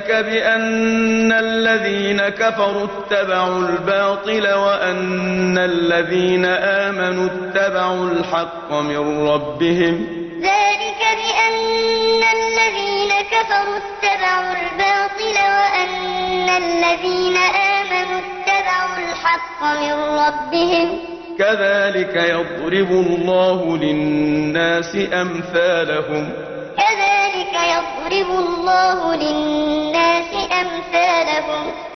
ذلك بأن الذين كفروا اتبعوا الباطل وأن الذين آمنوا اتبعوا الحق من ربهم ذلك بأن الذين كفروا اتبعوا الباطل وأن الذين آمنوا اتبعوا الحق من ربهم كذلك يضرب الله للناس أمثالهم كذلك يضرب الله للناس أمثالهم